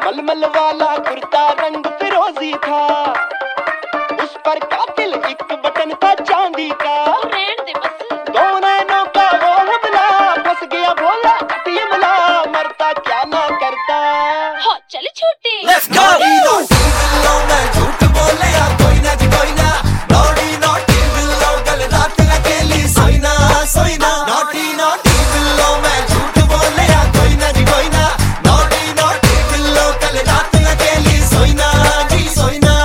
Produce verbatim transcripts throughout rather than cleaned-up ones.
मलमल वाला कुर्ता रंग फिरोजी था, उस पर कातिल एक बटन था चांदी का। दो नैनों का वो हमला, फंस गया भोला कटियमला, मरता क्या ना करता। हाँ चले छोटे Let's go! झूठ बोले या कोई ना जी कोई ना, नॉटी नॉटी बिल्लो कल रात अकेली सोई ना सोई ना। नॉटी नॉटी बिल्लो मैं झूठ बोले या कोई ना जी कोई ना, नॉटी नॉटी बिल्लो कल रात अकेली सोई ना जी सोई ना।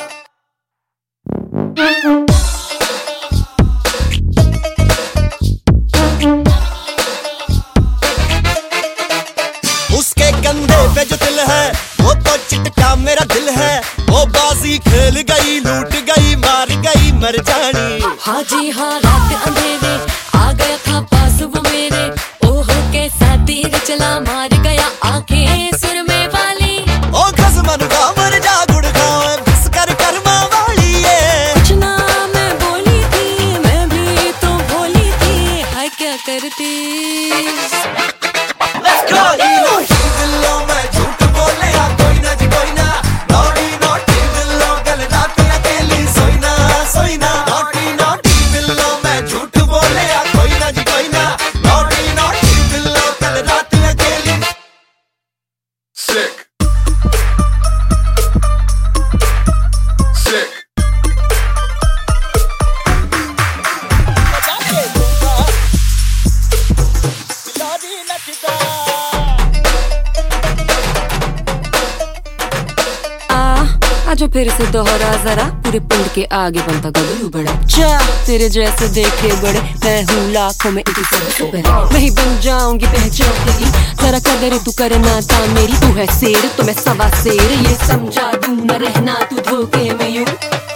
उसके कंधे पे जो दिल है वो तो चिटका मेरा दिल है, वो बाजी खेल गई लूट गई मार गई मर जानी। हाँ जी हाँ रात अंधेरे आ गया था पास वो मेरे, ओहो कैसा तीर चला मार गया आंखें सुरमे वाली। ओ खसमन का मर जा गुड़ खाओ बस कर कर्मा वाली है। कुछ ना मैं बोली थी, मैं भी तो भोली थी, हाय क्या करती। Let's go! नॉटी बिल्लो मैं झूठ बोले या कोई ना जी कोई ना, नॉटी नॉटी बिल्लो कल रात अकेली सोई ना सोई ना। नॉटी नॉटी बिल्लो मैं झूठ बोले या कोई ना जी कोई ना, नॉटी नॉटी बिल्लो कल रात अकेली। Sick. Sick. आजो फिर से दोहरा जरा, पूरे पिंड के आगे बनता गबरू बड़ा। जा तेरे जैसे देखे बड़े, मैं हूँ लाखों में एक सबसे बड़ा। मैं ही बन जाऊंगी पहचान तेरी, जरा कदर तू करना था मेरी। तू है शेर तो मैं सवा शेर, ये समझा दूं न रहना तू धोखे में यूं।